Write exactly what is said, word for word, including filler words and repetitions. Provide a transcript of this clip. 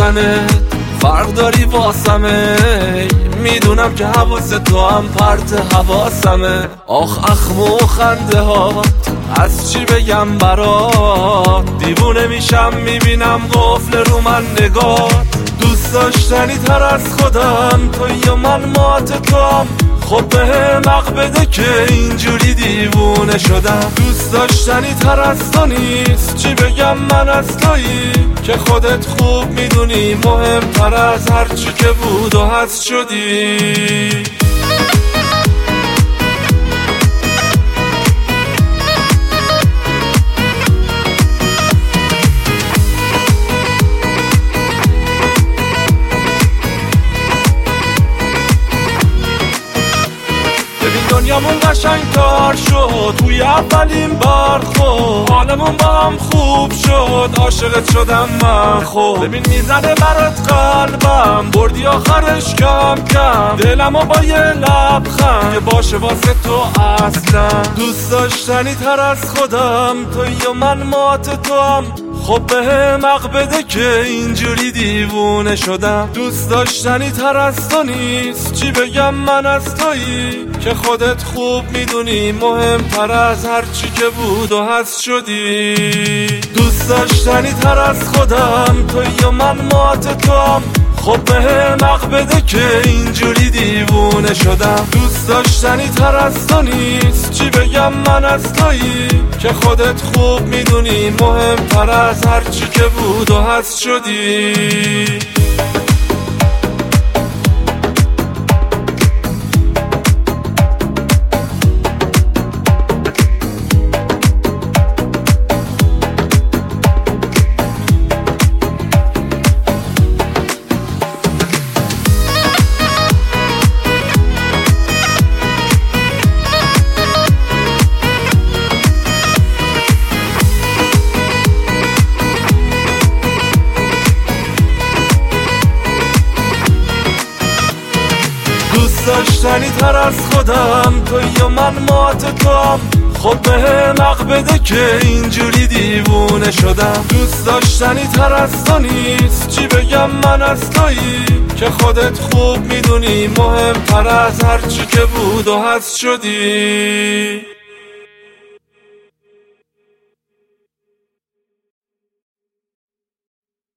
داشتنت فرق داری واسمه، میدونم که حواس تو هم پرت حواسمه. آخ اخم و خنده هات از چی بگم برات، دیوونه میشم میبینم قفل رو من نگات. دوست داشتنی تر از خودم توی و من مات توام، خب به حق بده که اینجوری دیوونه شدم. دوست داشتنی تر از تو نیست، چی بگم من از تویی که خودت خوب میدونی مهمتر از هرچی که بود و هست شدی. دنیامون قشنگ تر شد توی اولین برخورد، حالمون با هم خوب شد، عاشقت شدم من. خب ببین میزنه برات قلبم، بردی آخرش کم کم، دلمو با یه لبخند که باشه واسه تو اصلا. دوست داشتنی تر از خودم توی و من مات توام، خب به حق بده که اینجوری دیوونه شدم. دوست داشتنی تر از تو نیست، چی بگم من از تویی که خودت خوب میدونی مهمتر از هرچی که بود و هست شدی. دوست داشتنی تر از خودم توی و من مات توام، خب به حق بده که اینجوری دیوونه شدم. دوست داشتنی تر از تو نیست، چی بگم من از تویی که خودت خوب میدونی مهمتر از هرچی که بود و هست شدی. دوست داشتنی تر از خودم توی و من مات توام، خب به حق بده که اینجوری دیوونه شدم. دوست داشتنی تر از تو نیست، چی بگم من از تویی که خودت خوب میدونی مهمتر از هرچی که بود و هست شدی.